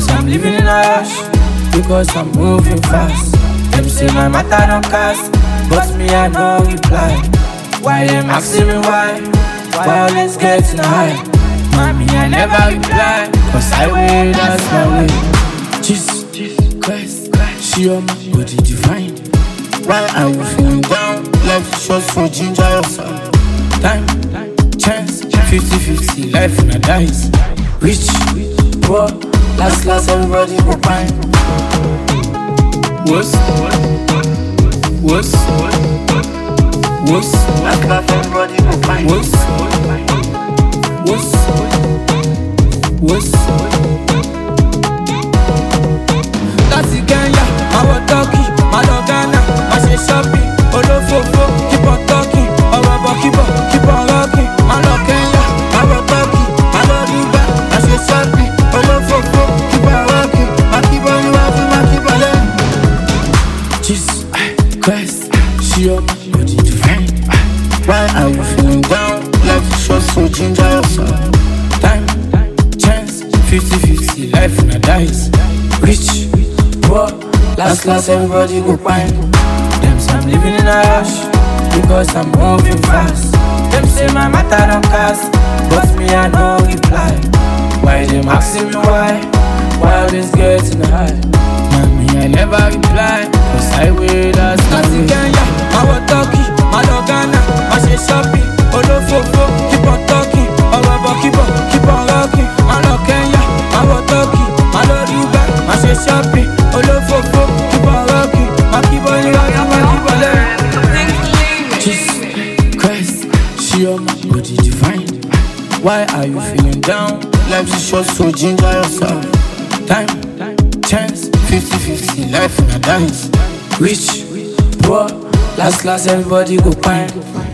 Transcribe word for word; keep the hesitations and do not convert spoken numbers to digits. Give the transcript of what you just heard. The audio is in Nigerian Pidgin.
say I'm living in a rush because I'm moving fast. Them say my matter don't cast, but me I no reply. Why them asking me why? Why always getting high? Mommy I never reply, cause I wait, that's my way. Jesus Christ, she on my body divine. Why are you feeling down? Life shows for ginger yourself. Time, chance, fifty fifty, life in a dice. Rich, poor, last last everybody go fine. What's What's What's last last everybody go fine. What's What's What's That's the Kenya, I want Turkey, my dog Ghana, I say shopping, Olofofo, keep on talking, Oraba keep on, keep on rocking, my dog Kenya, I want Turkey, my dog Dubai, I say shopping, Olofofo, keep on rocking, my keep on rocking, my keep on learning. Jesus Christ, she on my body divine. Why are you feeling down? Life shows so ginger yourself. Time, chance, fifty fifty, life in a dice. Rich, poor, last last everybody go fine. Them say I'm living in a rush because I'm moving fast. Them say my matter don't cast, but me I no reply. Why them asking me why? Why always getting high? Mommy I never reply, cause I wait, that's my way. Kenya, I want Turkey, my dog Ghana, I say shopping, Olofofo, keep on talking, Oraba keep on, keep on rocking, my dog Kenya, I want Turkey, my dog Dubai, I say shopping, Olofofo, keep on rocking, my keep on rocking, my keep on learning. Jesus Christ, she on my body divine. Why are you feeling down? Life is short, so ginger yourself. Time, chance, fifty fifty, life in a dance. Rich, poor, last last everybody go fine.